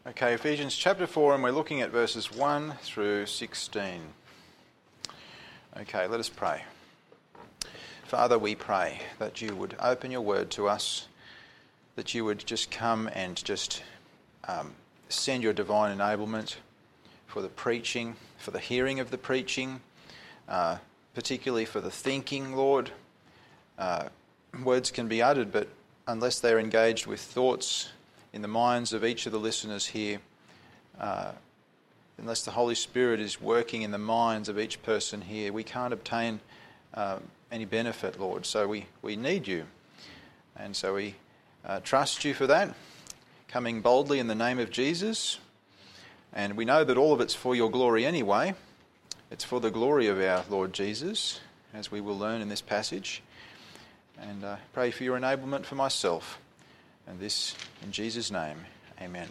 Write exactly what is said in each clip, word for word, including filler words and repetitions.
Okay, Ephesians chapter four, and we're looking at verses one through sixteen. Okay, let us pray. Father, we pray that you would open your word to us, that you would just come and just um, send your divine enablement for the preaching, for the hearing of the preaching, uh, particularly for the thinking, Lord. Uh, words can be uttered, but unless they're engaged with thoughts in the minds of each of the listeners here, uh, unless the Holy Spirit is working in the minds of each person here, we can't obtain uh, any benefit, Lord. So we, we need you. And so we uh, trust you for that, coming boldly in the name of Jesus. And we know that all of it's for your glory anyway. It's for the glory of our Lord Jesus, as we will learn in this passage. And uh, pray for your enablement for myself. And this in Jesus' name, amen.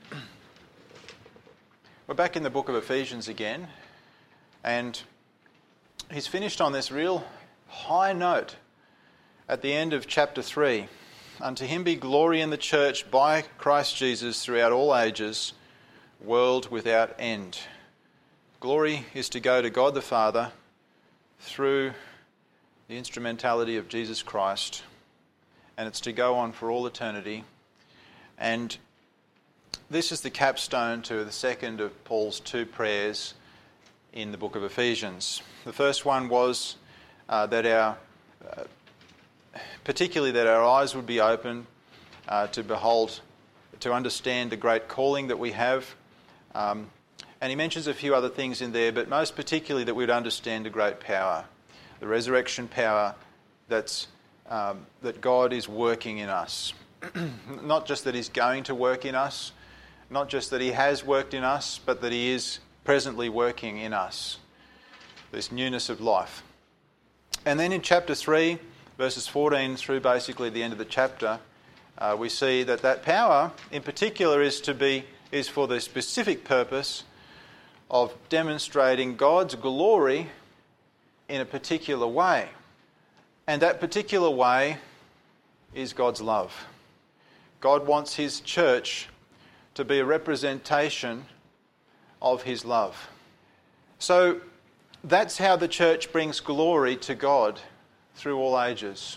We're back in the book of Ephesians again, and he's finished on this real high note at the end of chapter three. Unto him be glory in the church by Christ Jesus throughout all ages, world without end. Glory is to go to God the Father through the instrumentality of Jesus Christ, and it's to go on for all eternity. And this is the capstone to the second of Paul's two prayers in the book of Ephesians. The first one was uh, that our, uh, particularly that our eyes would be open uh, to behold, to understand the great calling that we have. Um, and he mentions a few other things in there, but most particularly that we'd understand the great power, the resurrection power that's Um, that God is working in us. Not just that he's going to work in us, not just that he has worked in us, but that he is presently working in us. This newness of life. And then in chapter three, verses fourteen through basically the end of the chapter, uh, we see that that power in particular is to be is for the specific purpose of demonstrating God's glory in a particular way. And that particular way is God's love. God wants his church to be a representation of his love. So that's how the church brings glory to God through all ages.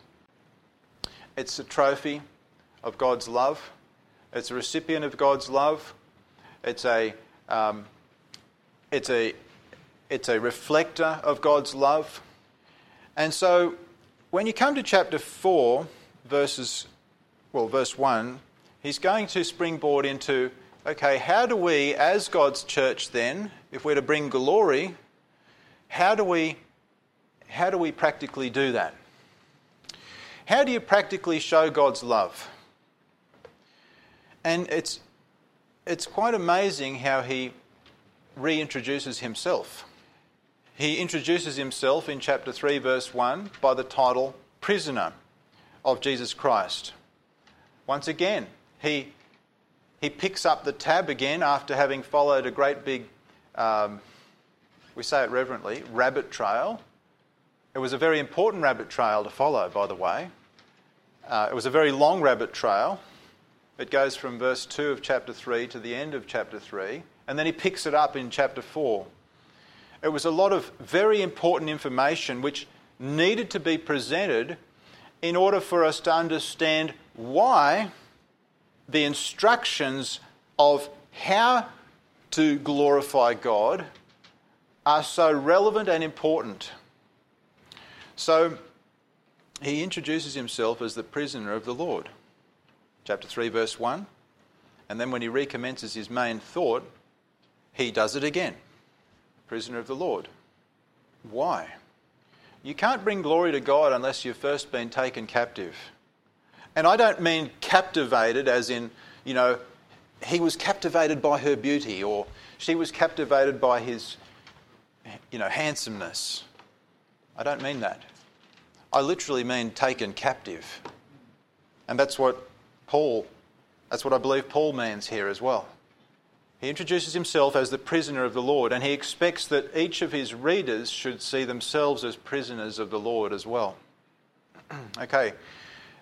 It's a trophy of God's love. It's a recipient of God's love. It's a um, it's a it's a reflector of God's love. And so when you come to chapter four, verses, well, verse one, he's going to springboard into, okay, how do we, as God's church then, if we're to bring glory, how do we, how do we practically do that? How do you practically show God's love? And it's, it's quite amazing how he reintroduces himself. He introduces himself in chapter three, verse one, by the title Prisoner of Jesus Christ. Once again, he, he picks up the tab again after having followed a great big, um, we say it reverently, rabbit trail. It was a very important rabbit trail to follow, by the way. Uh, it was a very long rabbit trail. It goes from verse two of chapter three to the end of chapter three, and then he picks it up in chapter four. It was a lot of very important information which needed to be presented in order for us to understand why the instructions of how to glorify God are so relevant and important. So he introduces himself as the prisoner of the Lord. Chapter three, verse one. And then when he recommences his main thought, he does it again. Prisoner of the Lord. Why? You can't bring glory to God unless you've first been taken captive. And I don't mean captivated as in, you know, he was captivated by her beauty or she was captivated by his, you know, handsomeness. I don't mean that. I literally mean taken captive. And that's what Paul, that's what I believe Paul means here as well. He introduces himself as the prisoner of the Lord, and he expects that each of his readers should see themselves as prisoners of the Lord as well. Okay,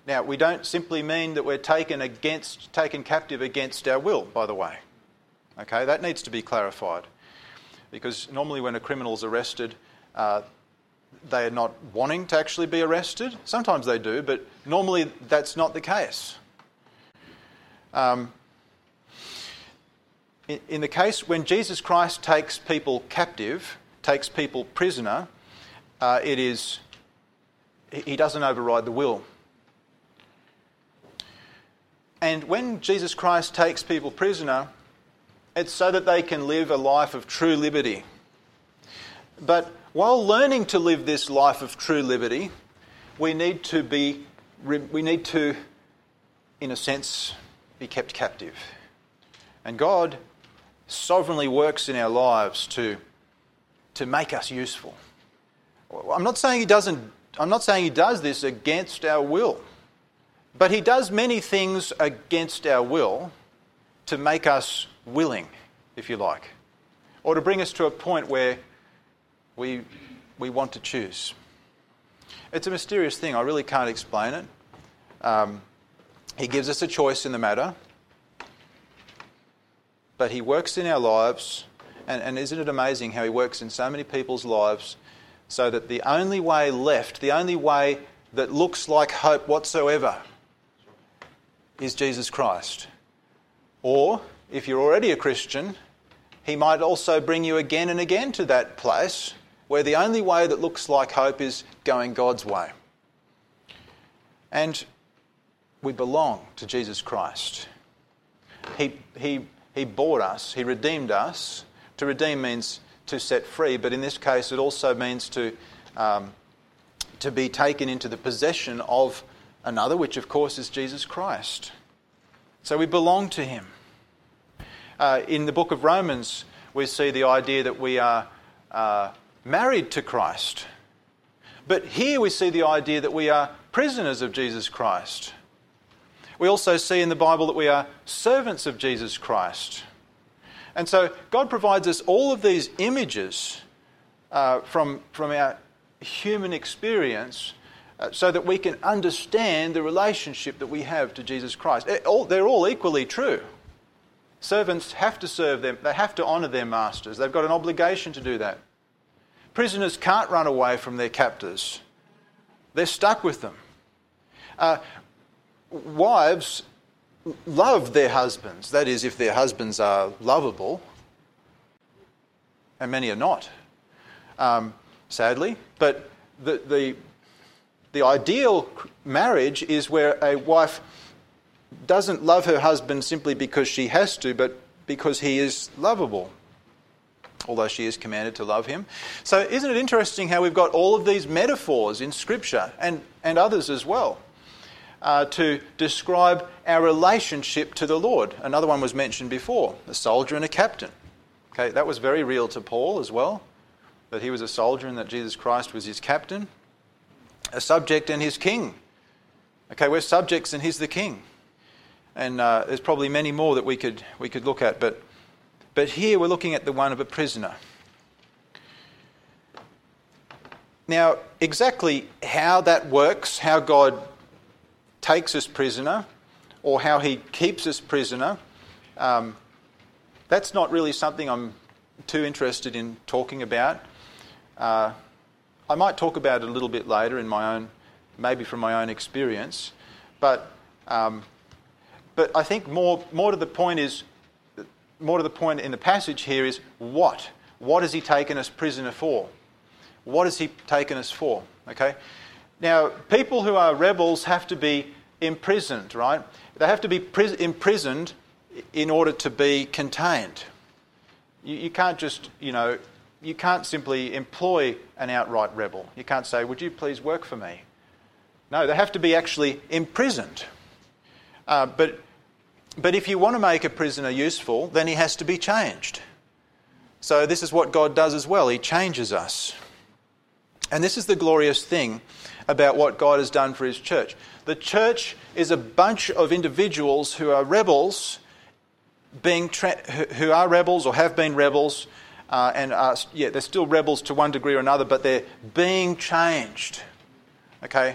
Now, we don't simply mean that we're taken against, taken captive against our will, by the way. Okay, that needs to be clarified. Because normally when a criminal's arrested, uh, they are not wanting to actually be arrested. Sometimes they do, but normally that's not the case. Um, in, in the case when Jesus Christ takes people captive, takes people prisoner, uh, it is, he doesn't override the will. And when Jesus Christ takes people prisoner, it's so that they can live a life of true liberty. But while learning to live this life of true liberty, we need to be, we need to, in a sense, be kept captive. And God sovereignly works in our lives to, to make us useful. I'm not saying he doesn't, I'm not saying he does this against our will, but he does many things against our will to make us willing, if you like, or to bring us to a point where we we want to choose. It's a mysterious thing. I really can't explain it. Um, he gives us a choice in the matter, but he works in our lives, and, and isn't it amazing how he works in so many people's lives, so that the only way left, the only way that looks like hope whatsoever, is Jesus Christ. Or, if you're already a Christian, he might also bring you again and again to that place where the only way that looks like hope is going God's way. And we belong to Jesus Christ. He, he, he bought us, he redeemed us. To redeem means to set free, but in this case it also means to, um, to be taken into the possession of another, which of course is Jesus Christ. So we belong to him. Uh, in the book of Romans, we see the idea that we are uh, married to Christ. But here we see the idea that we are prisoners of Jesus Christ. We also see in the Bible that we are servants of Jesus Christ. And so God provides us all of these images uh, from, from our human experience uh, so that we can understand the relationship that we have to Jesus Christ. It, all, they're all equally true. Servants have to serve them. They have to honour their masters. They've got an obligation to do that. Prisoners can't run away from their captors. They're stuck with them. Uh, wives love their husbands. That is, if their husbands are lovable. And many are not, um, sadly. But the, the, the ideal marriage is where a wife doesn't love her husband simply because she has to, but because he is lovable, although she is commanded to love him. So isn't it interesting how we've got all of these metaphors in Scripture, and, and others as well, uh, to describe our relationship to the Lord. Another one was mentioned before, a soldier and a captain. Okay, that was very real to Paul as well, that he was a soldier and that Jesus Christ was his captain. A subject and his king. Okay, we're subjects and he's the king. And uh, there's probably many more that we could we could look at, but but here we're looking at the one of a prisoner. Now, exactly how that works, how God takes us prisoner, or how he keeps us prisoner, um, that's not really something I'm too interested in talking about. Uh, I might talk about it a little bit later in my own, maybe from my own experience, but. Um, But I think more, more to the point is, more to the point in the passage here is what? What has he taken us prisoner for? What has he taken us for? Okay. Now, people who are rebels have to be imprisoned, right? They have to be pris- imprisoned in order to be contained. You, you can't just, you know, you can't simply employ an outright rebel. You can't say, "Would you please work for me?" No, they have to be actually imprisoned. Uh, but but if you want to make a prisoner useful, then he has to be changed. So this is what God does as well. He changes us. And this is the glorious thing about what God has done for his church. The church is a bunch of individuals who are rebels, being tra- who are rebels or have been rebels, uh, and are, yeah, they're still rebels to one degree or another, but they're being changed. Okay.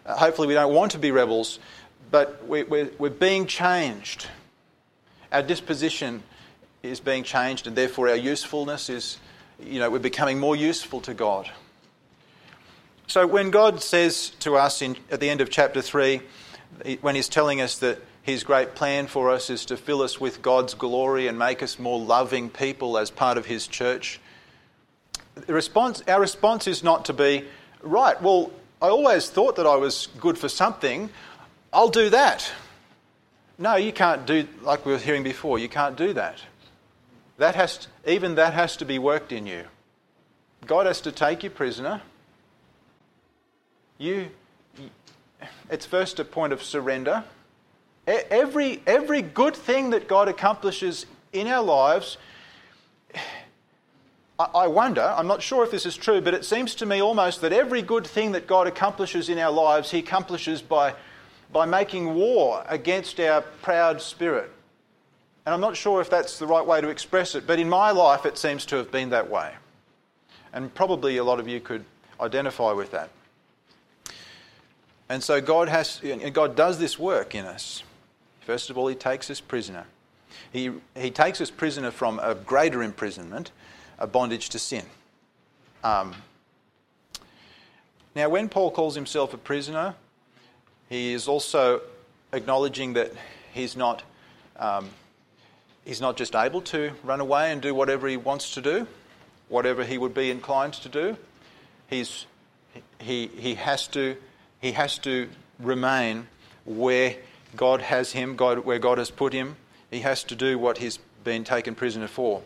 Uh, hopefully we don't want to be rebels, but we, we're, we're being changed. Our disposition is being changed, and therefore our usefulness is, you know, we're becoming more useful to God. So when God says to us in, at the end of chapter three, when he's telling us that his great plan for us is to fill us with God's glory and make us more loving people as part of his church, the response, our response is not to be, right, well, I always thought that I was good for something, I'll do that. No, you can't do, like we were hearing before, you can't do that. That has to, even that has to be worked in you. God has to take you prisoner. You, it's first a point of surrender. Every, every good thing that God accomplishes in our lives, I wonder, I'm not sure if this is true, but it seems to me almost that every good thing that God accomplishes in our lives, he accomplishes by, by making war against our proud spirit. And I'm not sure if that's the right way to express it, but in my life it seems to have been that way. And probably a lot of you could identify with that. And so God has, God does this work in us. First of all, he takes us prisoner. He, he takes us prisoner from a greater imprisonment, a bondage to sin. Um, now, when Paul calls himself a prisoner, he is also acknowledging that he's not, um, he's not just able to run away and do whatever he wants to do, whatever he would be inclined to do. He's, he, he has to... He has to remain where God has him, God, where God has put him. He has to do what he's been taken prisoner for.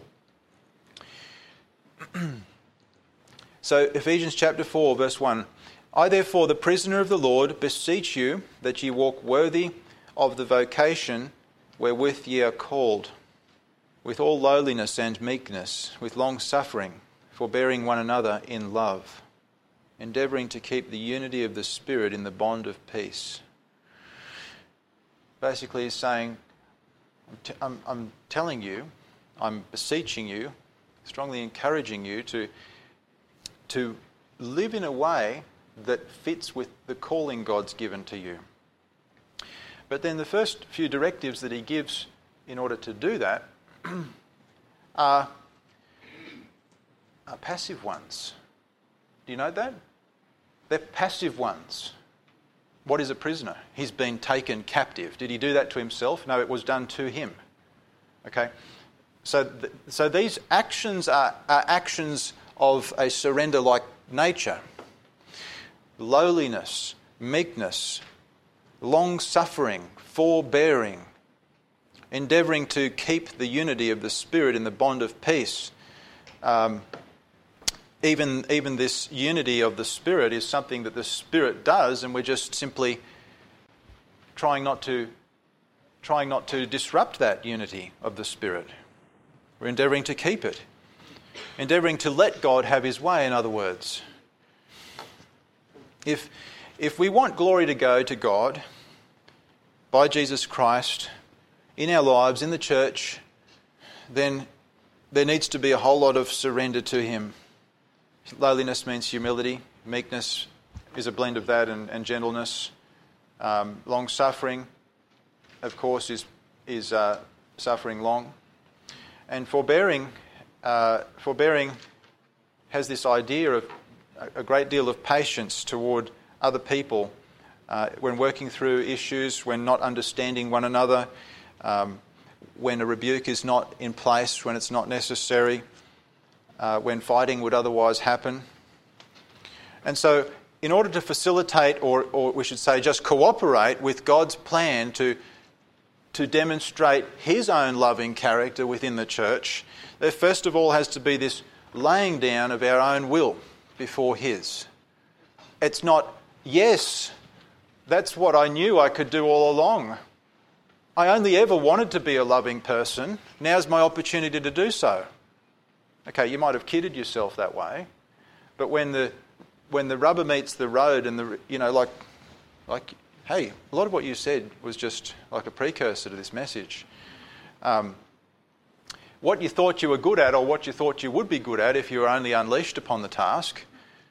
So Ephesians chapter four, verse one. I therefore, the prisoner of the Lord, beseech you that ye walk worthy of the vocation wherewith ye are called, with all lowliness and meekness, with long suffering, forbearing one another in love, endeavouring to keep the unity of the Spirit in the bond of peace. Basically he's saying, I'm, t- I'm, I'm telling you, I'm beseeching you, strongly encouraging you to, to live in a way that fits with the calling God's given to you. But then the first few directives that he gives in order to do that are, are passive ones. Do you know that? They're passive ones. What is a prisoner? He's been taken captive. Did he do that to himself? No, it was done to him. Okay? So th- so these actions are, are actions of a surrender-like nature. Lowliness, meekness, long-suffering, forbearing, endeavouring to keep the unity of the Spirit in the bond of peace. Um, even, even this unity of the Spirit is something that the Spirit does, and we're just simply trying not to, trying not to disrupt that unity of the Spirit. We're endeavouring to keep it. Endeavouring to let God have his way, in other words. If, if we want glory to go to God by Jesus Christ in our lives, in the church, then there needs to be a whole lot of surrender to him. Lowliness means humility. Meekness is a blend of that and, and gentleness. Um, long-suffering, of course, is, is uh, suffering long. And forbearing, uh, forbearing has this idea of a great deal of patience toward other people uh, when working through issues, when not understanding one another, um, when a rebuke is not in place, when it's not necessary, uh, when fighting would otherwise happen. And so in order to facilitate, or, or we should say just cooperate with God's plan to, to demonstrate his own loving character within the church, there first of all has to be this laying down of our own will before his. It's not, yes, that's what I knew I could do all along. I only ever wanted to be a loving person. Now's my opportunity to do so. Okay, you might have kidded yourself that way, but when the when the rubber meets the road and the, you know, like, like, hey, a lot of what you said was just like a precursor to this message. Um, what you thought you were good at, or what you thought you would be good at if you were only unleashed upon the task,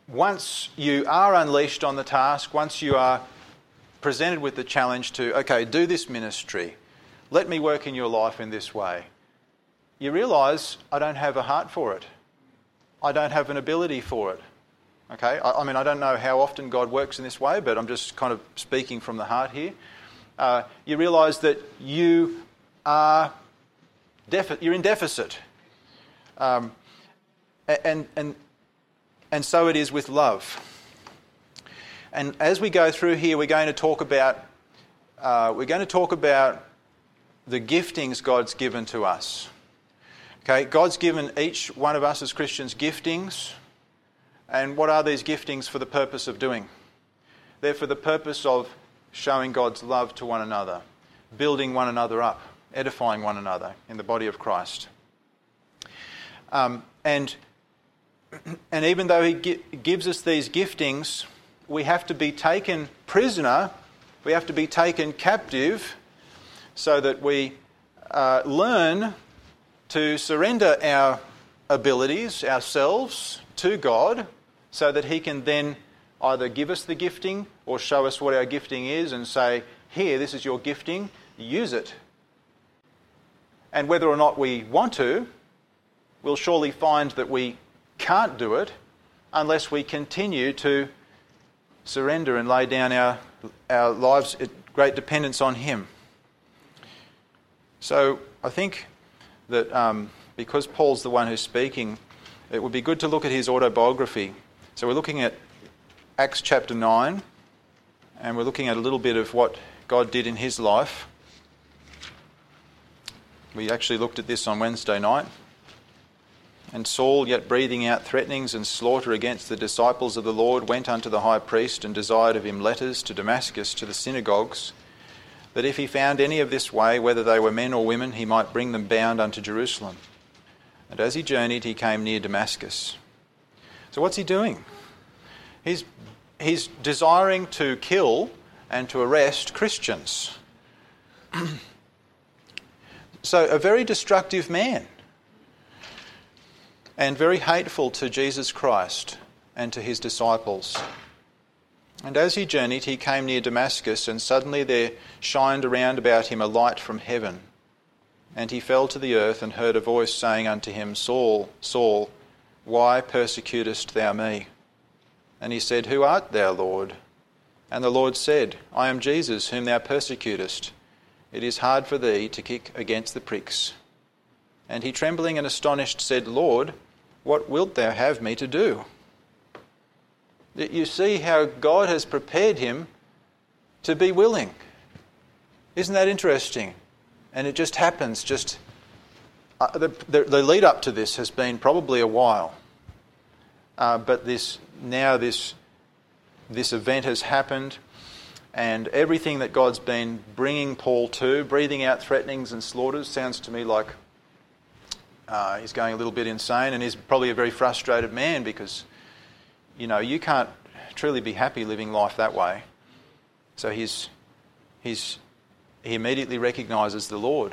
once you are unleashed on the task, once you are presented with the challenge to, okay, do this ministry, let me work in your life in this way, you realise, I don't have a heart for it. I don't have an ability for it. Okay, I, I mean, I don't know how often God works in this way, but I'm just kind of speaking from the heart here. Uh, you realise that you are defi- you're in deficit, um, and and and so it is with love. And as we go through here, we're going to talk about uh, we're going to talk about the giftings God's given to us. Okay, God's given each one of us as Christians giftings. And what are these giftings for the purpose of doing? They're for the purpose of showing God's love to one another, building one another up, edifying one another in the body of Christ. Um, and, and even though He gi- gives us these giftings, we have to be taken prisoner, we have to be taken captive so that we uh, learn to surrender our abilities, ourselves, to God, so that He can then either give us the gifting or show us what our gifting is and say, here, this is your gifting, use it. And whether or not we want to, we'll surely find that we can't do it unless we continue to surrender and lay down our, our lives at great dependence on Him. So I think that um, because Paul's the one who's speaking, it would be good to look at his autobiography. So we're looking at Acts chapter nine, and we're looking at a little bit of what God did in his life. We actually looked at this on Wednesday night. And Saul, yet breathing out threatenings and slaughter against the disciples of the Lord, went unto the high priest and desired of him letters to Damascus to the synagogues, that if he found any of this way, whether they were men or women, he might bring them bound unto Jerusalem. And as he journeyed, he came near Damascus. So what's he doing? He's, he's desiring to kill and to arrest Christians. So a very destructive man. And very hateful to Jesus Christ and to his disciples. And as he journeyed, he came near Damascus, and suddenly there shined around about him a light from heaven. And he fell to the earth and heard a voice saying unto him, Saul, Saul, why persecutest thou me? And he said, Who art thou, Lord? And the Lord said, I am Jesus, whom thou persecutest. It is hard for thee to kick against the pricks. And he, trembling and astonished, said, Lord, what wilt thou have me to do? You see how God has prepared him to be willing. Isn't that interesting? And it just happens, just uh, the, the, the lead up to this has been probably a while. Uh, but this now this this event has happened, and everything that God's been bringing Paul to, breathing out threatenings and slaughters, sounds to me like uh, he's going a little bit insane, and he's probably a very frustrated man because, you know, you can't truly be happy living life that way. So he's he's he immediately recognises the Lord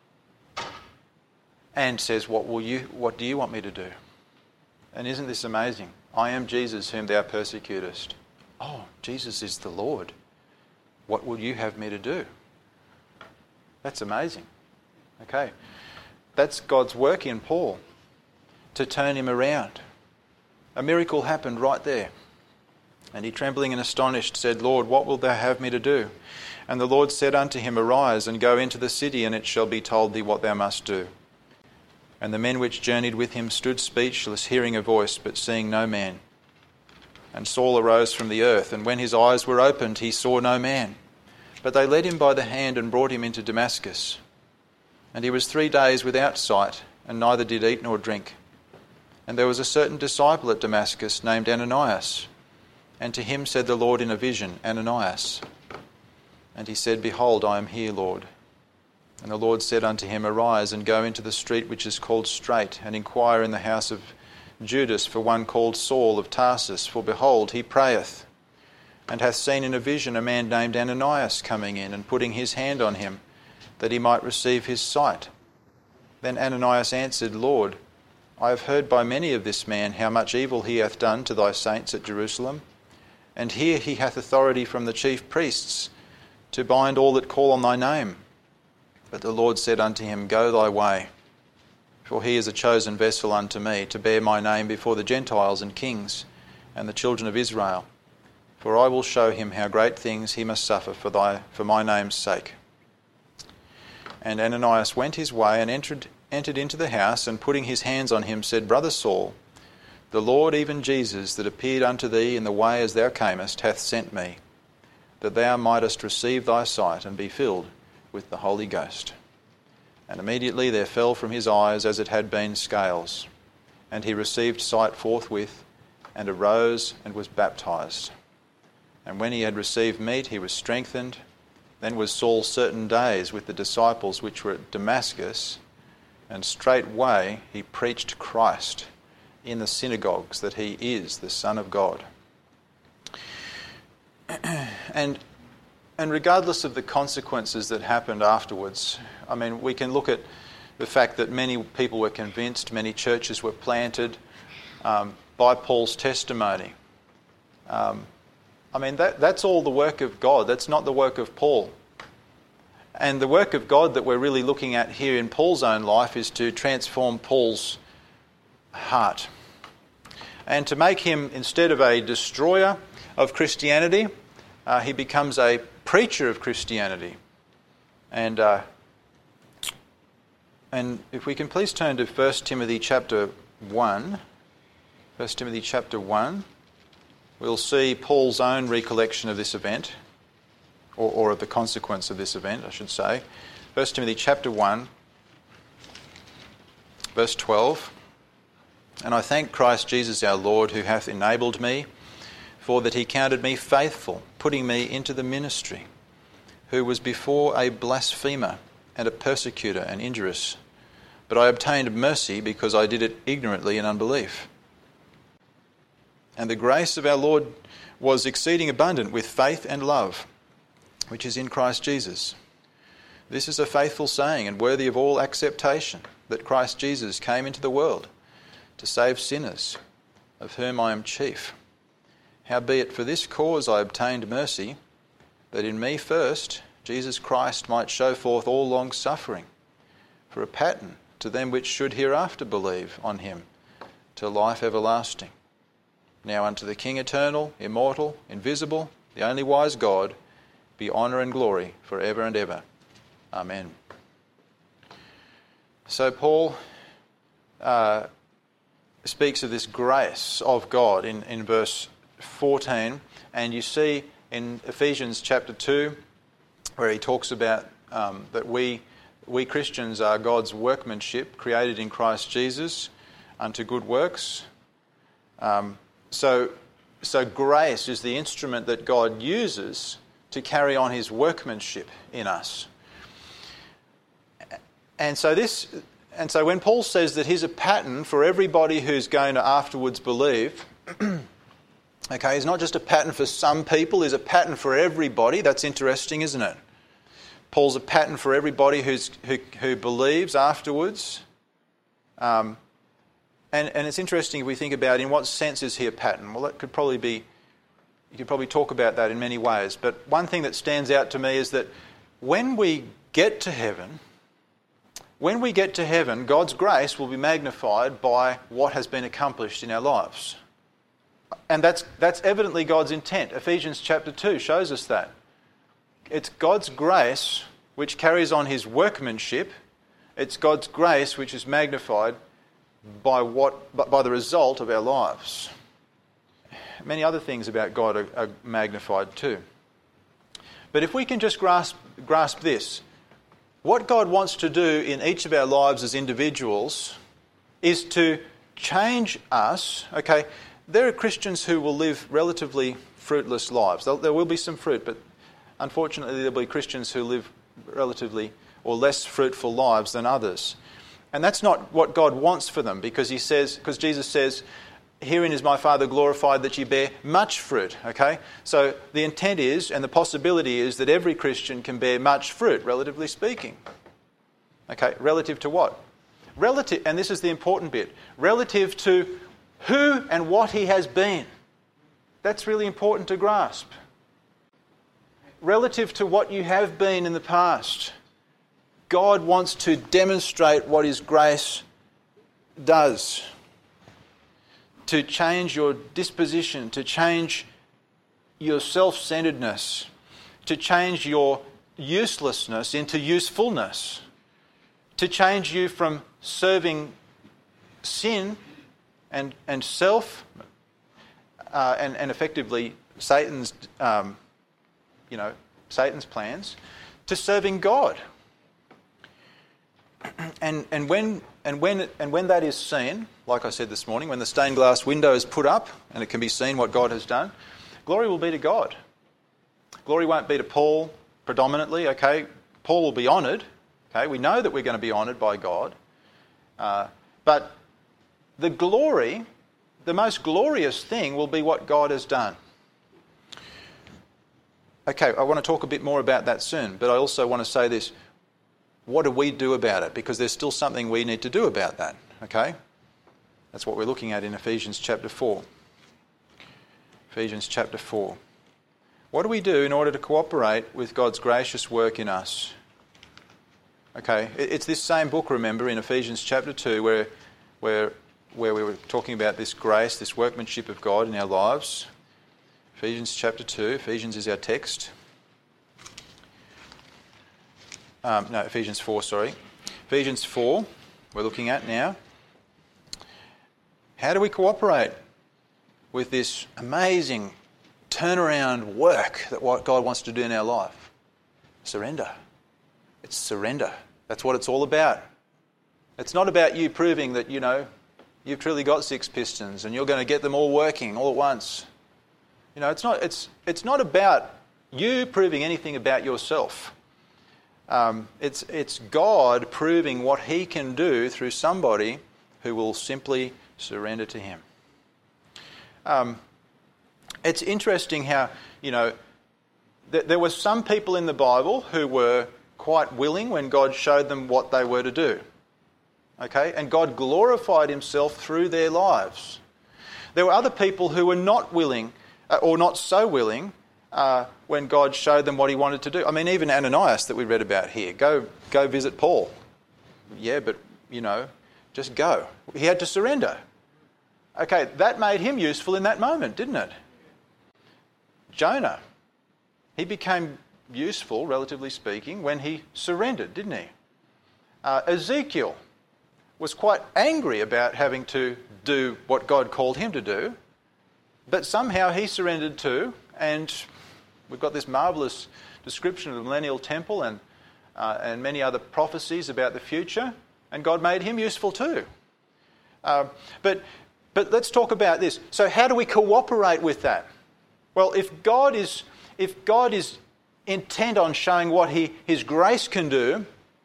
and says, "What will you? What do you want me to do?" And isn't this amazing? I am Jesus, whom thou persecutest. Oh, Jesus is the Lord. What will you have me to do? That's amazing. Okay, that's God's work in Paul to turn him around. A miracle happened right there. And he, trembling and astonished, said, Lord, what wilt thou have me to do? And the Lord said unto him, Arise, and go into the city, and it shall be told thee what thou must do. And the men which journeyed with him stood speechless, hearing a voice, but seeing no man. And Saul arose from the earth, and when his eyes were opened, he saw no man. But they led him by the hand and brought him into Damascus. And he was three days without sight, and neither did eat nor drink. And there was a certain disciple at Damascus named Ananias. And to him said the Lord in a vision, Ananias. And he said, Behold, I am here, Lord. And the Lord said unto him, Arise, and go into the street which is called Straight, and inquire in the house of Judas for one called Saul of Tarsus. For behold, he prayeth, and hath seen in a vision a man named Ananias coming in, and putting his hand on him, that he might receive his sight. Then Ananias answered, Lord, I have heard by many of this man how much evil he hath done to thy saints at Jerusalem. And here he hath authority from the chief priests to bind all that call on thy name. But the Lord said unto him, Go thy way, for he is a chosen vessel unto me, to bear my name before the Gentiles and kings and the children of Israel. For I will show him how great things he must suffer for thy for my name's sake. And Ananias went his way and entered entered into the house, and putting his hands on him said, Brother Saul, the Lord, even Jesus, that appeared unto thee in the way as thou camest, hath sent me, that thou mightest receive thy sight and be filled with the Holy Ghost. And immediately there fell from his eyes as it had been scales, and he received sight forthwith, and arose and was baptized. And when he had received meat, he was strengthened. Then was Saul certain days with the disciples which were at Damascus, and straightway he preached Christ in the synagogues, that he is the Son of God. and and regardless of the consequences that happened afterwards, I mean, we can look at the fact that many people were convinced, many churches were planted um, by Paul's testimony. Um, I mean, that that's all the work of God. That's not the work of Paul. And the work of God that we're really looking at here in Paul's own life is to transform Paul's heart. And to make him, instead of a destroyer of Christianity, uh, he becomes a preacher of Christianity. And uh, and if we can please turn to First Timothy chapter one. First Timothy chapter one. We'll see Paul's own recollection of this event. Or, or of the consequence of this event, I should say. First Timothy chapter one, verse twelve. And I thank Christ Jesus our Lord, who hath enabled me, for that he counted me faithful, putting me into the ministry, who was before a blasphemer and a persecutor and injurious. But I obtained mercy because I did it ignorantly in unbelief. And the grace of our Lord was exceeding abundant with faith and love, which is in Christ Jesus. This is a faithful saying and worthy of all acceptation, that Christ Jesus came into the world to save sinners, of whom I am chief. Howbeit for this cause I obtained mercy, that in me first Jesus Christ might show forth all long suffering, for a pattern to them which should hereafter believe on him, to life everlasting. Now unto the King eternal, immortal, invisible, the only wise God, be honour and glory for ever and ever. Amen. So Paul uh, speaks of this grace of God in, in verse fourteen, and you see in Ephesians chapter two, where he talks about um, that we we Christians are God's workmanship, created in Christ Jesus unto good works. Um, so, so grace is the instrument that God uses to carry on his workmanship in us. And so this, and so when Paul says that he's a pattern for everybody who's going to afterwards believe, okay, he's not just a pattern for some people, he's a pattern for everybody. That's interesting, isn't it? Paul's a pattern for everybody who's who, who believes afterwards. Um, and, and it's interesting if we think about in what sense is he a pattern. Well, that could probably be You could probably talk about that in many ways. But one thing that stands out to me is that when we get to heaven, when we get to heaven, God's grace will be magnified by what has been accomplished in our lives. And that's that's evidently God's intent. Ephesians chapter two shows us that. It's God's grace which carries on his workmanship. It's God's grace which is magnified by what by the result of our lives. Many other things about God are, are magnified too. But if we can just grasp grasp this, what God wants to do in each of our lives as individuals is to change us. Okay, there are Christians who will live relatively fruitless lives. There, there will be some fruit, but unfortunately there will be Christians who live relatively or less fruitful lives than others. And that's not what God wants for them, because he says, because Jesus says, herein is my Father glorified, that ye bear much fruit. Okay? So the intent is, and the possibility is, that every Christian can bear much fruit, relatively speaking. Okay? Relative to what? Relative, and this is the important bit, relative to who and what he has been. That's really important to grasp. Relative to what you have been in the past, God wants to demonstrate what his grace does. To change your disposition, to change your self-centeredness, to change your uselessness into usefulness, to change you from serving sin and and self uh, and and effectively Satan's um, you know Satan's plans, to serving God. And and when and when and when that is seen, like I said this morning, when the stained glass window is put up and it can be seen what God has done, glory will be to God. Glory won't be to Paul predominantly. Okay, Paul will be honoured. Okay, we know that we're going to be honoured by God, uh, but the glory, the most glorious thing, will be what God has done. Okay, I want to talk a bit more about that soon, but I also want to say this. What do we do about it? Because there's still something we need to do about that, okay? That's what we're looking at in Ephesians chapter four. Ephesians chapter four. What do we do in order to cooperate with God's gracious work in us? Okay, it's this same book, remember, in Ephesians chapter two, where, where, where we were talking about this grace, this workmanship of God in our lives. Ephesians chapter two, Ephesians is our text. Um, no, Ephesians four, sorry. Ephesians four, we're looking at now. How do we cooperate with this amazing turnaround work that what God wants to do in our life? Surrender. It's surrender. That's what it's all about. It's not about you proving that, you know, you've truly got six pistons and you're going to get them all working all at once. You know, it's not, it's, it's not about you proving anything about yourself. Um, it's, it's God proving what he can do through somebody who will simply surrender to him. Um, it's interesting how, you know, th- there were some people in the Bible who were quite willing when God showed them what they were to do. Okay? And God glorified himself through their lives. There were other people who were not willing, uh, or not so willing, uh, when God showed them what he wanted to do. I mean, even Ananias that we read about here. Go, go visit Paul. Yeah, but, you know, just go. He had to surrender. Okay, that made him useful in that moment, didn't it? Jonah, he became useful, relatively speaking, when he surrendered, didn't he? Uh, Ezekiel was quite angry about having to do what God called him to do, but somehow he surrendered too, and we've got this marvellous description of the millennial temple and uh, and many other prophecies about the future, and God made him useful too. Uh, but but let's talk about this. So how do we cooperate with that? Well, if God is if God is intent on showing what he, his grace can do,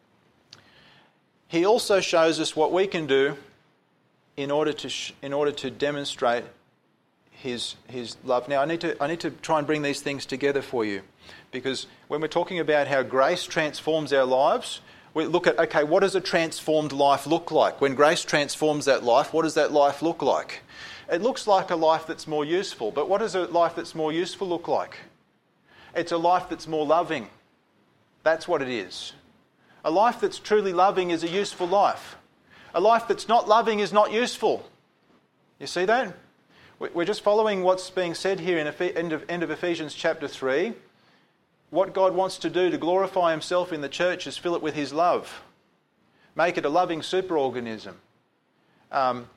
he also shows us what we can do in order to sh- in order to demonstrate his his love. Now, I need to I need to try and bring these things together for you, because when we're talking about how grace transforms our lives, we look at, okay, what does a transformed life look like? When grace transforms that life, what does that life look like? It looks like a life that's more useful, but what does a life that's more useful look like? It's a life that's more loving. That's what it is. A life that's truly loving is a useful life. A life that's not loving is not useful. You see that? We're just following what's being said here in the end of, end of Ephesians chapter three. What God wants to do to glorify himself in the church is fill it with his love. Make it a loving superorganism. Um,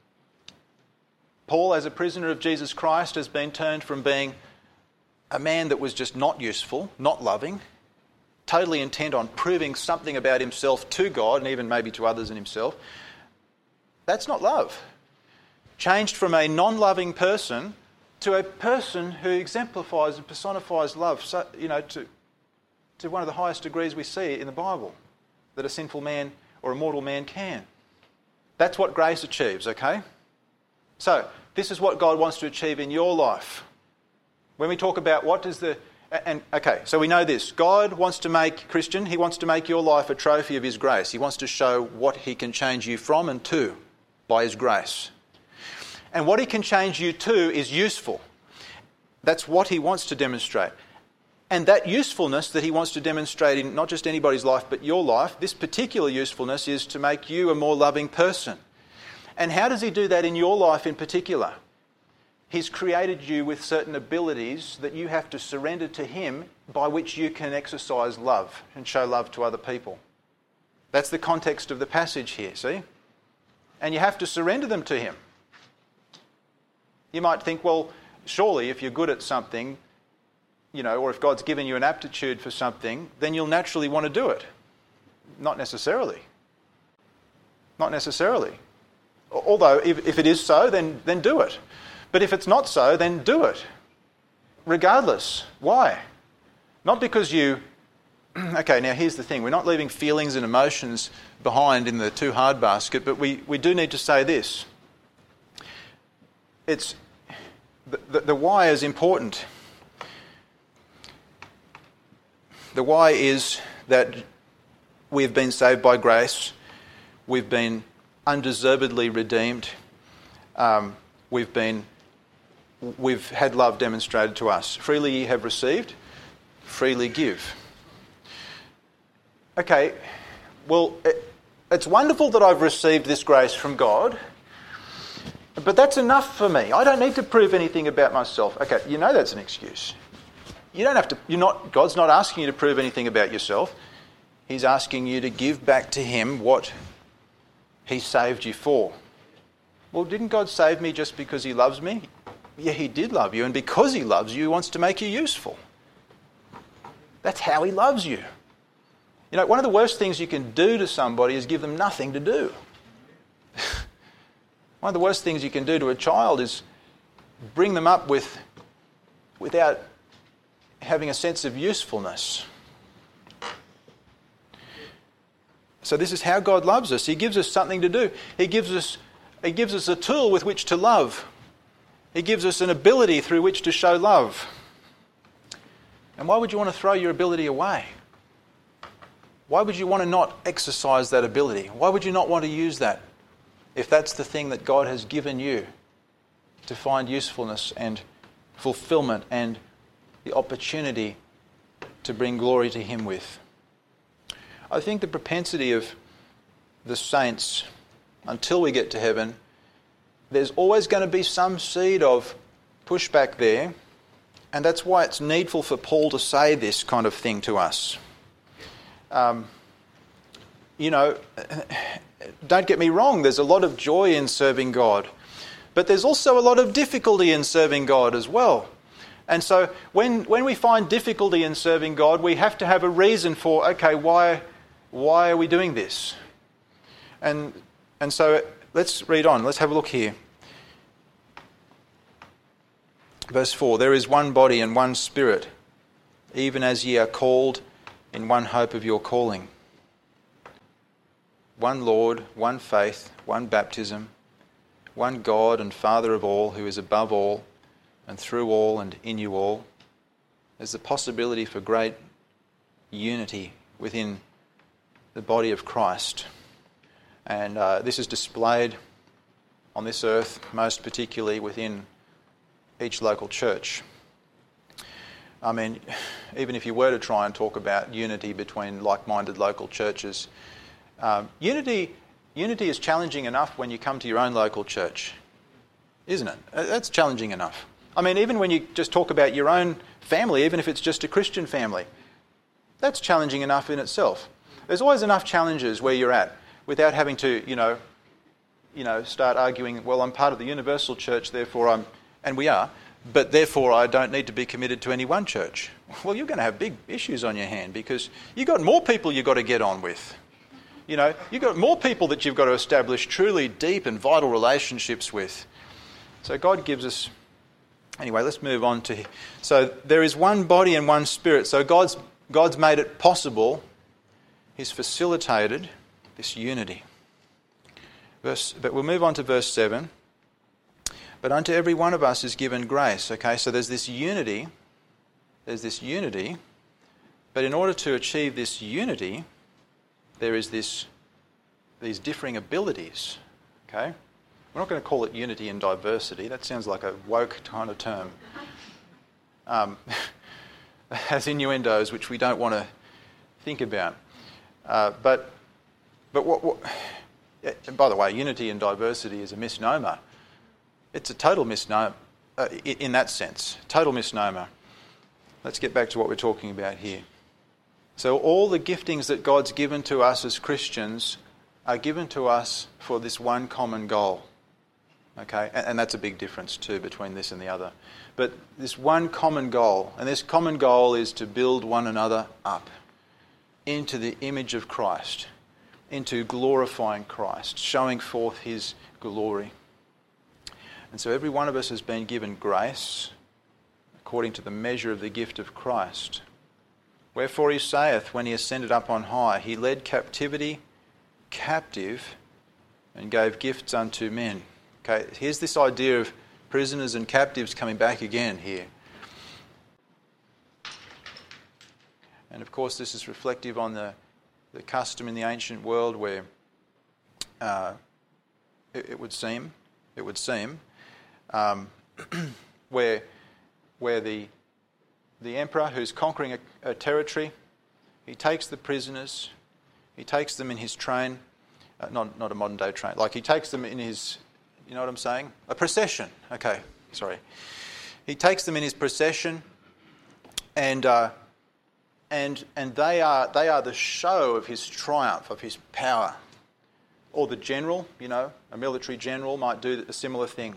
Paul, as a prisoner of Jesus Christ, has been turned from being a man that was just not useful, not loving, totally intent on proving something about himself to God and even maybe to others and himself. That's not love. Changed from a non-loving person to a person who exemplifies and personifies love, so, you know, to, to one of the highest degrees we see in the Bible that a sinful man or a mortal man can. That's what grace achieves, okay? So, this is what God wants to achieve in your life. When we talk about what does the And, okay, so we know this. God wants to make, Christian, he wants to make your life a trophy of his grace. He wants to show what he can change you from and to by his grace. And what he can change you to is useful. That's what he wants to demonstrate. And that usefulness that he wants to demonstrate in not just anybody's life but your life, this particular usefulness is to make you a more loving person. And how does he do that in your life in particular? He's created you with certain abilities that you have to surrender to him, by which you can exercise love and show love to other people. That's the context of the passage here, see? And you have to surrender them to him. You might think, well, surely if you're good at something, you know, or if God's given you an aptitude for something, then you'll naturally want to do it. Not necessarily. Not necessarily. Although, if, if it is so, then, then do it. But if it's not so, then do it. Regardless. Why? Not because you... Okay, now here's the thing. We're not leaving feelings and emotions behind in the too hard basket, but we, we do need to say this. It's... The, the, the why is important. The why is that we've been saved by grace, we've been undeservedly redeemed, um, we've been, we've had love demonstrated to us. Freely ye have received, freely give. Okay, well, it, it's wonderful that I've received this grace from God, but that's enough for me. I don't need to prove anything about myself. Okay, you know that's an excuse. You don't have to, you're not, God's not asking you to prove anything about yourself. He's asking you to give back to him what he saved you for. Well, didn't God save me just because he loves me? Yeah, he did love you, and because he loves you, he wants to make you useful. That's how he loves you. You know, one of the worst things you can do to somebody is give them nothing to do. One of the worst things you can do to a child is bring them up with, without having a sense of usefulness. So this is how God loves us. He gives us something to do. He gives us, he gives us a tool with which to love. He gives us an ability through which to show love. And why would you want to throw your ability away? Why would you want to not exercise that ability? Why would you not want to use that if that's the thing that God has given you to find usefulness and fulfillment and the opportunity to bring glory to him with? I think the propensity of the saints, until we get to heaven, there's always going to be some seed of pushback there, and that's why it's needful for Paul to say this kind of thing to us. Um, you know, don't get me wrong, there's a lot of joy in serving God, but there's also a lot of difficulty in serving God as well. And so when when we find difficulty in serving God, we have to have a reason for, okay, why why are we doing this? And and so let's read on. Let's have a look here. Verse four, there is one body and one spirit, even as ye are called in one hope of your calling. One Lord, one faith, one baptism, one God and Father of all, who is above all, and through all and in you all. There's the possibility for great unity within the body of Christ. And uh, this is displayed on this earth, most particularly within each local church. I mean, even if you were to try and talk about unity between like-minded local churches, um, unity unity is challenging enough when you come to your own local church, isn't it? That's challenging enough. I mean, even when you just talk about your own family, even if it's just a Christian family, that's challenging enough in itself. There's always enough challenges where you're at without having to, you know, you know, start arguing, well, I'm part of the universal church, therefore I'm, and we are, but therefore I don't need to be committed to any one church. Well, you're going to have big issues on your hand because you've got more people you've got to get on with. You know, you've got more people that you've got to establish truly deep and vital relationships with. So God gives us... Anyway, let's move on to... So there is one body and one spirit. So God's God's made it possible. He's facilitated this unity. Verse, but we'll move on to verse seven. But unto every one of us is given grace. Okay, so there's this unity there's this unity, but in order to achieve this unity, there is this these differing abilities. Okay? We're not going to call it unity and diversity. That sounds like a woke kind of term. Um, has innuendos which we don't want to think about. Uh, but but what, what and by the way, unity and diversity is a misnomer. It's a total misnomer uh, in that sense. Total misnomer. Let's get back to what we're talking about here. So all the giftings that God's given to us as Christians are given to us for this one common goal. Okay, and, and that's a big difference too between this and the other. But this one common goal, and this common goal is to build one another up into the image of Christ, into glorifying Christ, showing forth his glory. And so every one of us has been given grace according to the measure of the gift of Christ. Wherefore he saith, when he ascended up on high, he led captivity captive and gave gifts unto men. Okay, here's this idea of prisoners and captives coming back again here. And of course this is reflective on the, the custom in the ancient world where uh, it, it would seem, it would seem, um, where where the the emperor who's conquering a, a territory, he takes the prisoners, he takes them in his train, uh, not not a modern day train, like he takes them in his, you know what I'm saying? A procession. Okay, sorry. He takes them in his procession, and uh, and and they are they are the show of his triumph, of his power. Or the general, you know, a military general might do a similar thing.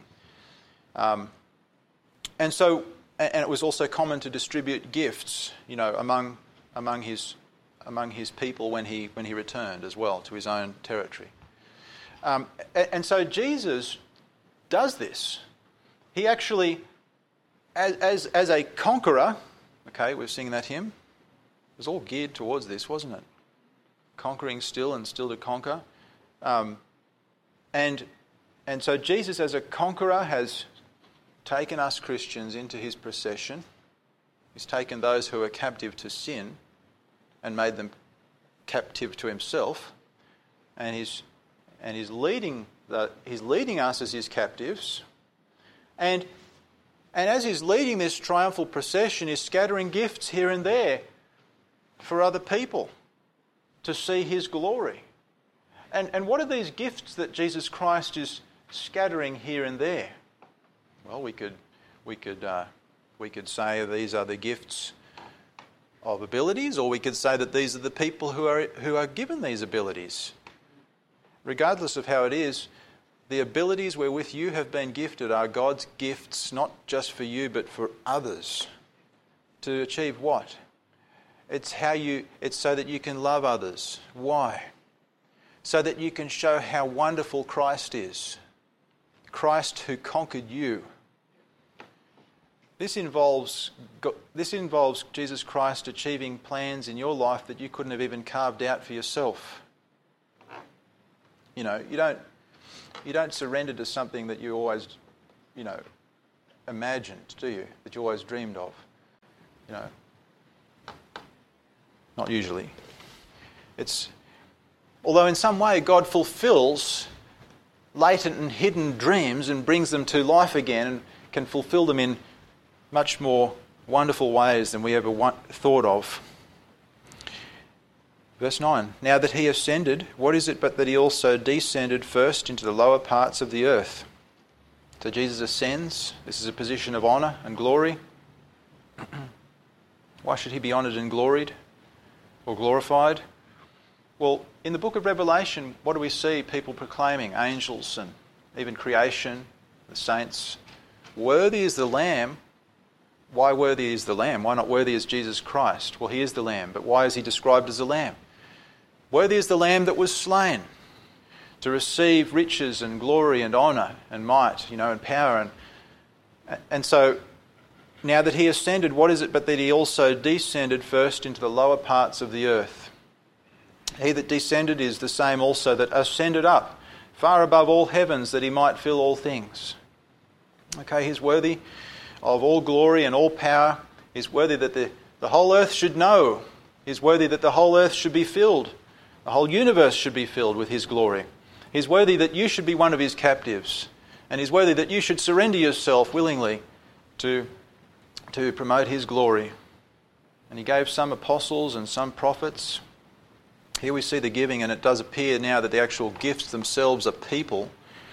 Um, and so, and it was also common to distribute gifts, you know, among among his among his people when he when he returned as well to his own territory. Um, and, and so Jesus does this. He actually, as as as a conqueror, okay, we're singing that hymn. It was all geared towards this, wasn't it? Conquering still and still to conquer. Um, and and so Jesus as a conqueror has taken us Christians into his procession. He's taken those who are captive to sin and made them captive to himself. And he's and he's leading the he's leading us as his captives. And and as he's leading this triumphal procession, he's scattering gifts here and there for other people to see his glory. And and what are these gifts that Jesus Christ is scattering here and there? Well, we could we could uh, we could say these are the gifts of abilities, or we could say that these are the people who are who are given these abilities. Regardless of how it is, the abilities wherewith you have been gifted are God's gifts, not just for you but for others. To achieve what? It's how you. It's so that you can love others. Why? So that you can show how wonderful Christ is. Christ who conquered you. This involves this involves Jesus Christ achieving plans in your life that you couldn't have even carved out for yourself. You know, you don't you don't surrender to something that you always, you know, imagined, do you? That you always dreamed of. You know. Not usually. It's although in some way God fulfills latent and hidden dreams and brings them to life again and can fulfill them in much more wonderful ways than we ever want, thought of. Verse nine, now that he ascended, what is it but that he also descended first into the lower parts of the earth? So Jesus ascends. This is a position of honour and glory. Why should he be honoured and gloried or glorified? Well, in the book of Revelation, what do we see people proclaiming? Angels and even creation, the saints. Worthy is the Lamb. Why worthy is the Lamb? Why not worthy is Jesus Christ? Well, he is the Lamb, but why is he described as a Lamb? Worthy is the Lamb that was slain to receive riches and glory and honour and might, you know, and power. And, and so, now that he ascended, what is it but that he also descended first into the lower parts of the earth? He that descended is the same also that ascended up, far above all heavens, that he might fill all things. Okay, he's worthy of all glory and all power. He's worthy that the, the whole earth should know. He's worthy that the whole earth should be filled. The whole universe should be filled with his glory. He's worthy that you should be one of his captives. And he's worthy that you should surrender yourself willingly to, to promote his glory. And he gave some apostles and some prophets. Here we see the giving, and it does appear now that the actual gifts themselves are people.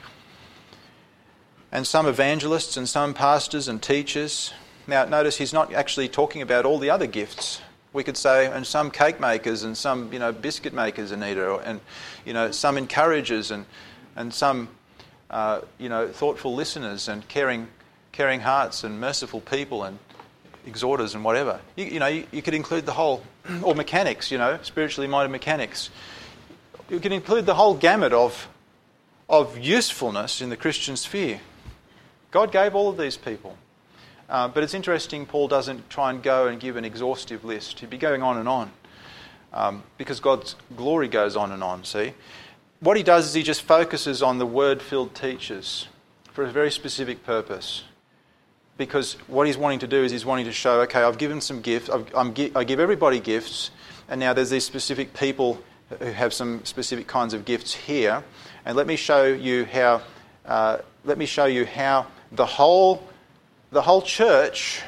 And some evangelists and some pastors and teachers. Now notice he's not actually talking about all the other gifts. We could say, and some cake makers and some, you know, biscuit makers, Anita, and, you know, some encouragers and and some, uh, you know, thoughtful listeners and caring, caring hearts and merciful people and exhorters and whatever. You, you know, you, you could include the whole, or mechanics, you know, spiritually minded mechanics. You could include the whole gamut of of usefulness in the Christian sphere. God gave all of these people. Uh, but it's interesting Paul doesn't try and go and give an exhaustive list. He'd be going on and on. Um, because God's glory goes on and on, see. What he does is he just focuses on the word-filled teachers for a very specific purpose. Because what he's wanting to do is he's wanting to show, okay, I've given some gifts, I've, I'm, I give everybody gifts, and now there's these specific people who have some specific kinds of gifts here, and let me show you how, uh, let me show you how the whole, the whole church,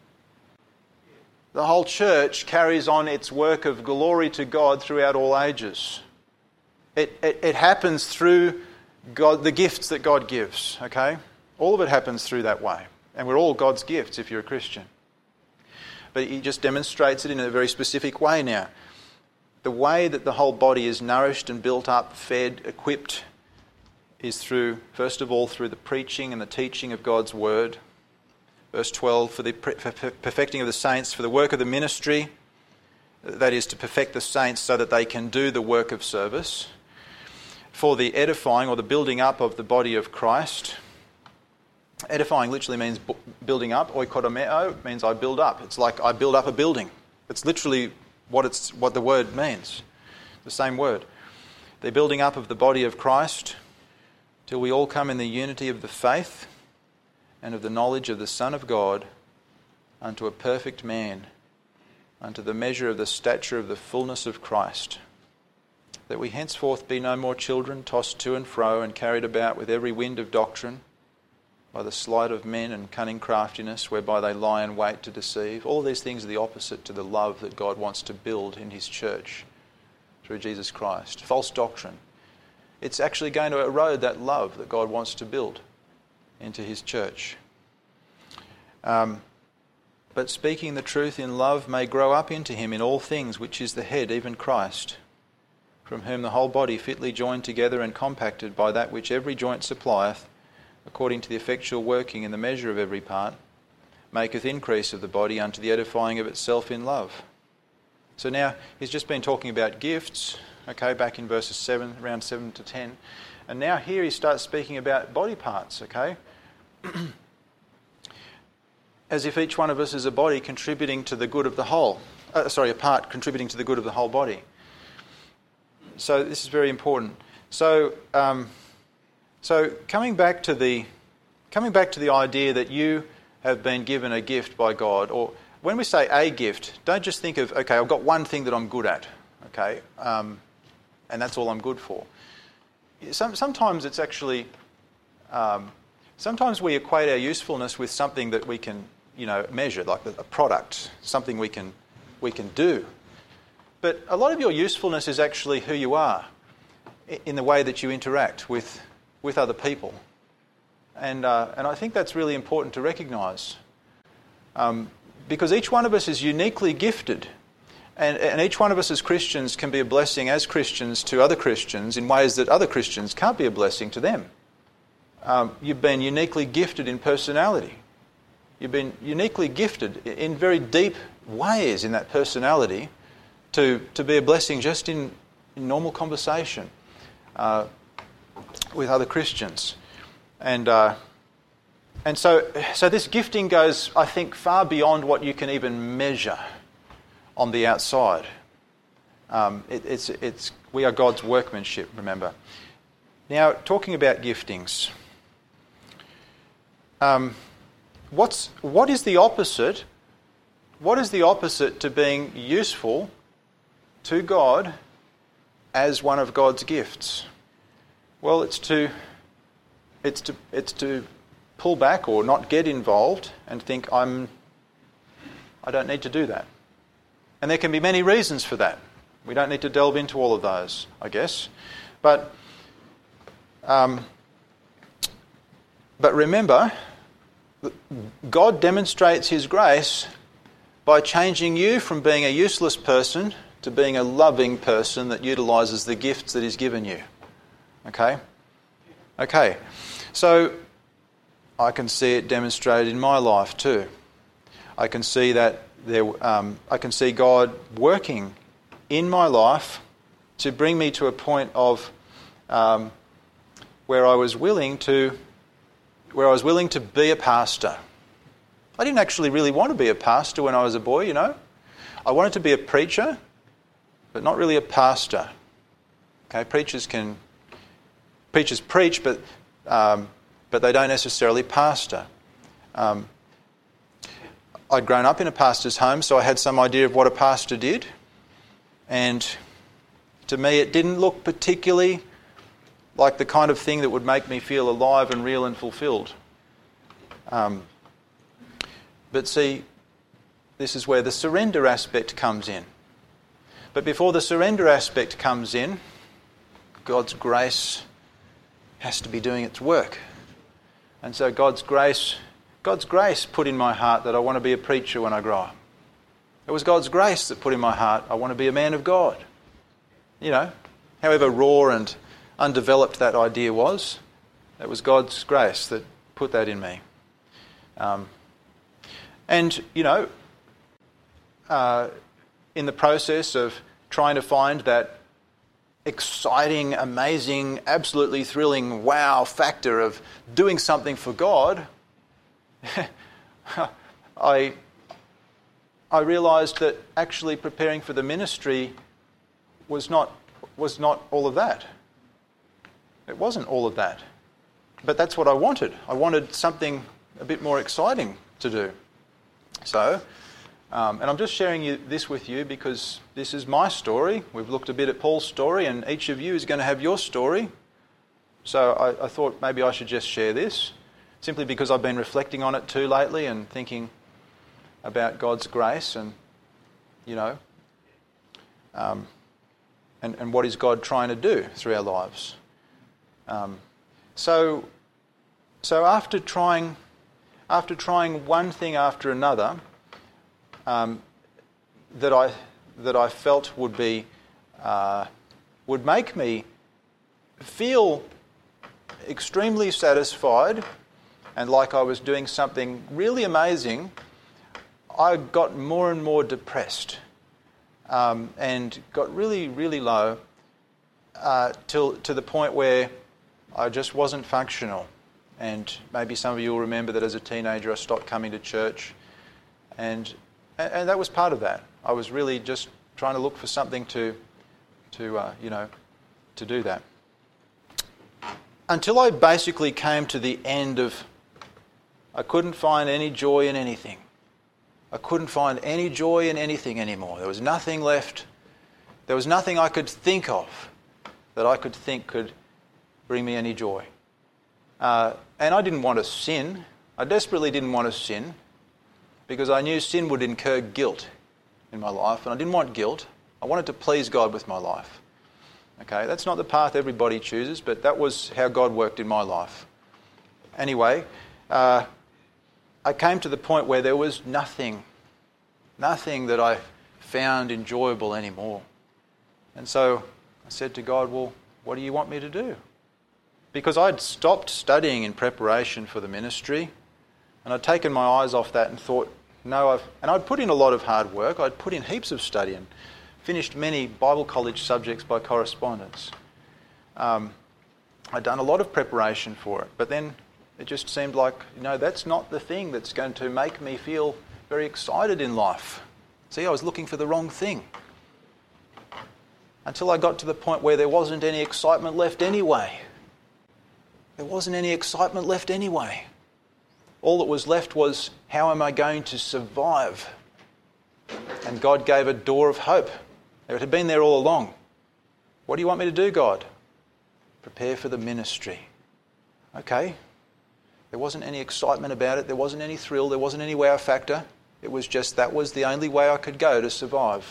the whole church carries on its work of glory to God throughout all ages. It, it, it happens through God, the gifts that God gives, okay? All of it happens through that way. And we're all God's gifts if you're a Christian. But he just demonstrates it in a very specific way now. The way that the whole body is nourished and built up, fed, equipped, is through, first of all, through the preaching and the teaching of God's word. Verse twelve, for the perfecting of the saints, for the work of the ministry, that is to perfect the saints so that they can do the work of service. For the edifying or the building up of the body of Christ. Edifying literally means building up. Oikodomeo means I build up. It's like I build up a building. It's literally what it's what the word means. The same word. The building up of the body of Christ till we all come in the unity of the faith and of the knowledge of the Son of God unto a perfect man, unto the measure of the stature of the fullness of Christ, that we henceforth be no more children, tossed to and fro and carried about with every wind of doctrine, by the sleight of men and cunning craftiness, whereby they lie in wait to deceive. All these things are the opposite to the love that God wants to build in his church through Jesus Christ. False doctrine. It's actually going to erode that love that God wants to build into his church. Um, but speaking the truth in love may grow up into him in all things, which is the head, even Christ, from whom the whole body fitly joined together and compacted by that which every joint supplieth, according to the effectual working in the measure of every part, maketh increase of the body unto the edifying of itself in love. So now he's just been talking about gifts, okay, back in verses seven, around seven to ten. And now here he starts speaking about body parts, okay? As if each one of us is a body contributing to the good of the whole. Uh, sorry, a part contributing to the good of the whole body. So this is very important. So, um, so coming back to the coming back to the idea that you have been given a gift by God, or when we say a gift, don't just think of, okay, I've got one thing that I'm good at, okay, um, and that's all I'm good for. Some, sometimes it's actually, um, sometimes we equate our usefulness with something that we can, you know, measure, like a product, something we can we can do. But a lot of your usefulness is actually who you are, in the way that you interact with with other people, and uh, and I think that's really important to recognise, um, because each one of us is uniquely gifted. And, and each one of us as Christians can be a blessing as Christians to other Christians in ways that other Christians can't be a blessing to them. Um, you've been uniquely gifted in personality. You've been uniquely gifted in very deep ways in that personality to, to be a blessing just in, in normal conversation uh, with other Christians. And uh, and so, so this gifting goes, I think, far beyond what you can even measure on the outside. Um, it, it's, it's, we are God's workmanship, remember. Now, talking about giftings. Um, what's, what is the opposite what is the opposite to being useful to God as one of God's gifts? Well, it's to it's to it's to pull back or not get involved and think I'm I don't need to do that. And there can be many reasons for that. We don't need to delve into all of those, I guess. But um, but remember, God demonstrates his grace by changing you from being a useless person to being a loving person that utilises the gifts that he's given you. Okay? Okay. So I can see it demonstrated in my life too. I can see that there. Um, I can see God working in my life to bring me to a point of um, where I was willing to, where I was willing to be a pastor. I didn't actually really want to be a pastor when I was a boy, you know. I wanted to be a preacher, but not really a pastor. Okay, preachers can preachers preach, but um, but they don't necessarily pastor. Um, I'd grown up in a pastor's home, so I had some idea of what a pastor did, and to me, it didn't look particularly like the kind of thing that would make me feel alive and real and fulfilled. Um, but see, this is where the surrender aspect comes in. But before the surrender aspect comes in, God's grace has to be doing its work. And so God's grace, God's grace put in my heart that I want to be a preacher when I grow up. It was God's grace that put in my heart I want to be a man of God. You know, however raw and undeveloped that idea was, it was God's grace that put that in me. Um, and, you know, uh, in the process of trying to find that exciting, amazing, absolutely thrilling wow factor of doing something for God, I I realised that actually preparing for the ministry was not was not all of that. It wasn't all of that. But that's what I wanted. I wanted something a bit more exciting to do. So, um, and I'm just sharing you, this with you because this is my story. We've looked a bit at Paul's story, and each of you is going to have your story. So I, I thought maybe I should just share this, simply because I've been reflecting on it too lately and thinking about God's grace and, you know, um, and, and what is God trying to do through our lives. Um, so, so after trying, after trying one thing after another, um, that I that I felt would be uh, would make me feel extremely satisfied and like I was doing something really amazing, I got more and more depressed um, and got really, really low uh, till to the point where I just wasn't functional. And maybe some of you will remember that as a teenager I stopped coming to church, and and that was part of that. I was really just trying to look for something to to uh, you know to do that. Until I basically came to the end of, I couldn't find any joy in anything. I couldn't find any joy in anything anymore. There was nothing left. There was nothing I could think of that I could think could bring me any joy. Uh, and I didn't want to sin. I desperately didn't want to sin because I knew sin would incur guilt in my life, and I didn't want guilt. I wanted to please God with my life. Okay, that's not the path everybody chooses, but that was how God worked in my life. Anyway, uh, I came to the point where there was nothing, nothing that I found enjoyable anymore. And so I said to God, well, what do you want me to do? Because I'd stopped studying in preparation for the ministry, and I'd taken my eyes off that and thought, no, I've... And I'd put in a lot of hard work. I'd put in heaps of study and finished many Bible college subjects by correspondence. Um, I'd done a lot of preparation for it, but then it just seemed like, you know, that's not the thing that's going to make me feel very excited in life. See, I was looking for the wrong thing. Until I got to the point where there wasn't any excitement left anyway. There wasn't any excitement left anyway. All that was left was, how am I going to survive? And God gave a door of hope. It had been there all along. What do you want me to do, God? Prepare for the ministry. Okay. There wasn't any excitement about it. There wasn't any thrill. There wasn't any wow factor. It was just that was the only way I could go to survive.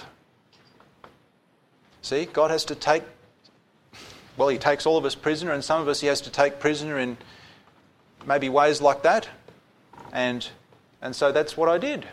See, God has to take, well, he takes all of us prisoner, and some of us he has to take prisoner in maybe ways like that. And and so that's what I did.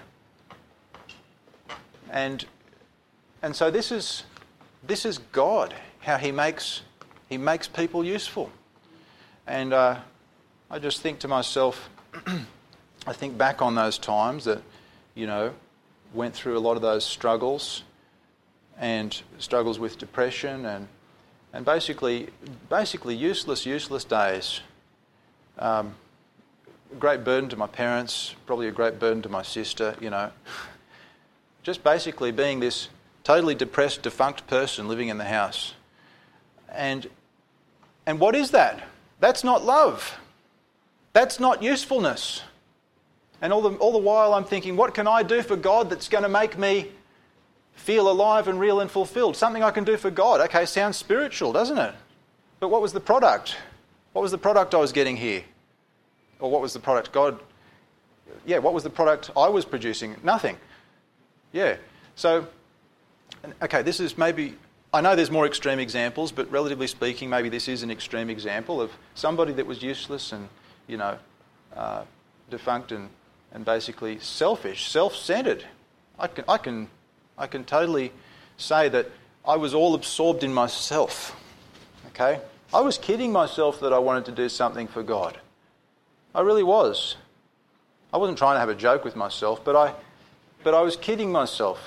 And and so this is this is God, how he makes he makes people useful. And uh, I just think to myself, I think back on those times that, you know, went through a lot of those struggles and struggles with depression and and basically basically useless, useless days. Um, a great burden to my parents, probably a great burden to my sister, you know. Just basically being this totally depressed, defunct person living in the house. And and what is that? That's not love. That's not usefulness. And all the all the while I'm thinking, what can I do for God that's going to make me feel alive and real and fulfilled? Something I can do for God. Okay, sounds spiritual, doesn't it? But what was the product? What was the product I was getting here? Or what was the product God... Yeah, what was the product I was producing? Nothing. Yeah. So, okay, this is maybe... I know there's more extreme examples, but relatively speaking, maybe this is an extreme example of somebody that was useless and, you know, uh, defunct and, and basically selfish, self-centered. I can, I can, I can totally say that I was all absorbed in myself. Okay? I was kidding myself that I wanted to do something for God. I really was. I wasn't trying to have a joke with myself, but I, but I was kidding myself.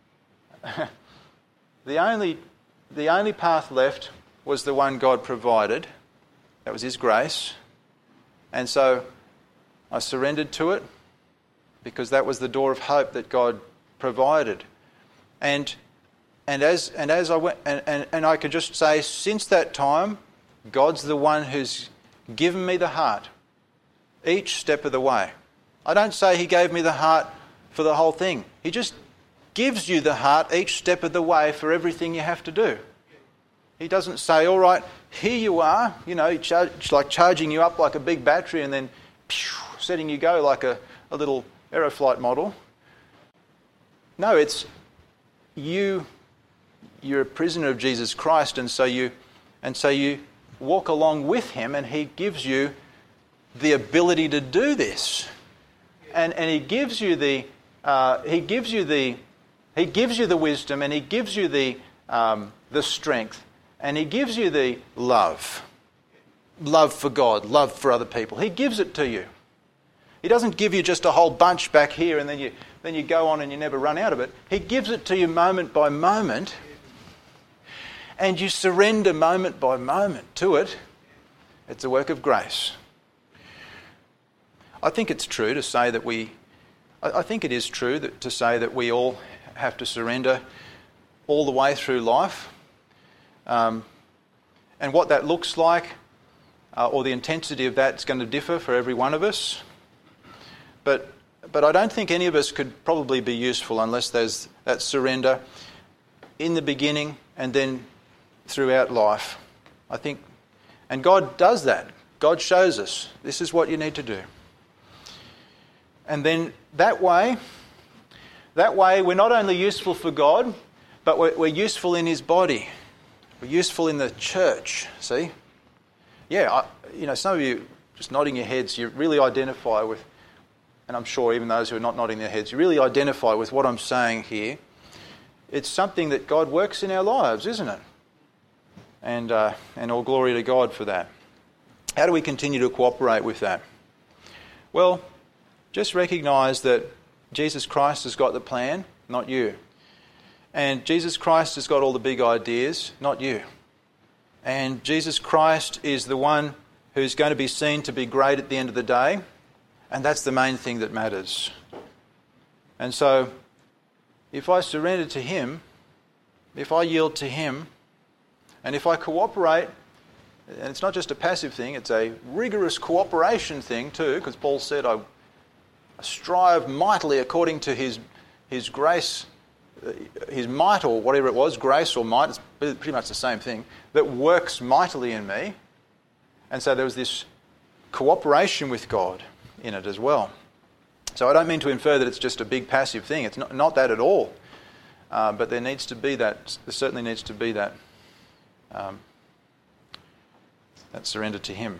the only, the only path left was the one God provided. That was His grace. And so I surrendered to it because that was the door of hope that God provided. And and as and as I went and, and, and I could just say, since that time, God's the one who's given me the heart each step of the way. I don't say He gave me the heart for the whole thing. He just gives you the heart each step of the way for everything you have to do. He doesn't say, all right, here you are, you know, it's like charging you up like a big battery and then pew, setting you go like a, a little Aeroflight model. No, it's you, you're a prisoner of Jesus Christ, and so you and so you walk along with Him, and He gives you the ability to do this. And and He gives you the uh, He gives you the He gives you the wisdom, and He gives you the um, the strength, and He gives you the love. Love for God, love for other people. He gives it to you. He doesn't give you just a whole bunch back here and then you then you go on and you never run out of it. He gives it to you moment by moment, and you surrender moment by moment to it. It's a work of grace. I think it's true to say that we, I think it is true that to say that we all have to surrender all the way through life. Um, and what that looks like, uh, or the intensity of that, is going to differ for every one of us. But but I don't think any of us could probably be useful unless there's that surrender in the beginning and then throughout life. I think, and God does that. God shows us, this is what you need to do. And then that way, that way we're not only useful for God, but we're, we're useful in His body. We're useful in the church, see? Yeah, I, you know, some of you just nodding your heads, you really identify with, and I'm sure even those who are not nodding their heads, you really identify with what I'm saying here. It's something that God works in our lives, isn't it? And, uh, and all glory to God for that. How do we continue to cooperate with that? Well, just recognise that Jesus Christ has got the plan, not you. And Jesus Christ has got all the big ideas, not you. And Jesus Christ is the one who's going to be seen to be great at the end of the day. And that's the main thing that matters. And so, if I surrender to Him, if I yield to Him, and if I cooperate, and it's not just a passive thing, it's a rigorous cooperation thing too, because Paul said, I strive mightily according to his his grace, his might or whatever it was, grace or might, it's pretty much the same thing, that works mightily in me. And so there was this cooperation with God in it as well. So I don't mean to infer that it's just a big passive thing. It's not, not that at all. Uh, but there needs to be that, there certainly needs to be that, um, that surrender to him.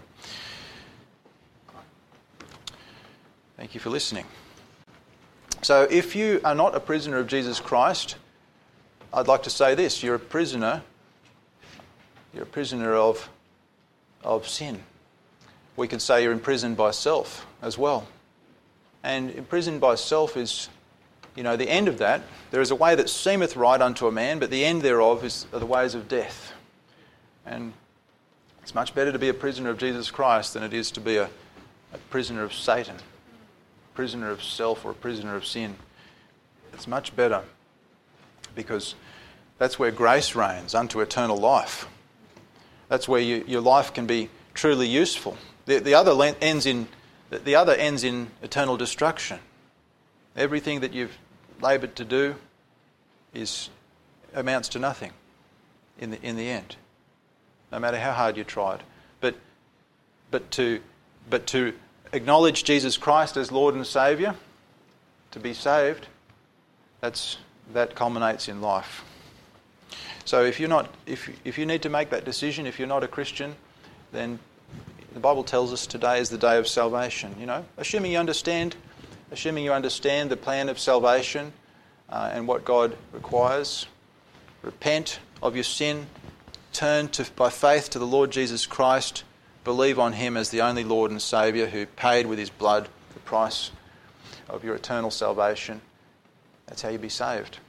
Thank you for listening. So if you are not a prisoner of Jesus Christ, I'd like to say this: you're a prisoner, you're a prisoner of, of sin. We could say you're imprisoned by self as well. And imprisoned by self is, you know, the end of that. There is a way that seemeth right unto a man, but the end thereof is are the ways of death. And it's much better to be a prisoner of Jesus Christ than it is to be a, a prisoner of Satan, a prisoner of self or a prisoner of sin. It's much better because that's where grace reigns unto eternal life. That's where you, your life can be truly useful. The, the other ends in the other ends in eternal destruction. Everything that you've laboured to do is amounts to nothing in the in the end, no matter how hard you tried. But but to but to acknowledge Jesus Christ as Lord and Saviour, to be saved, that's that culminates in life. So if you're not if if you need to make that decision, if you're not a Christian, then the Bible tells us today is the day of salvation. You know, assuming you understand. Assuming you understand the plan of salvation uh, and what God requires, repent of your sin, turn to, by faith to the Lord Jesus Christ, believe on him as the only Lord and Saviour who paid with his blood the price of your eternal salvation. That's how you be saved.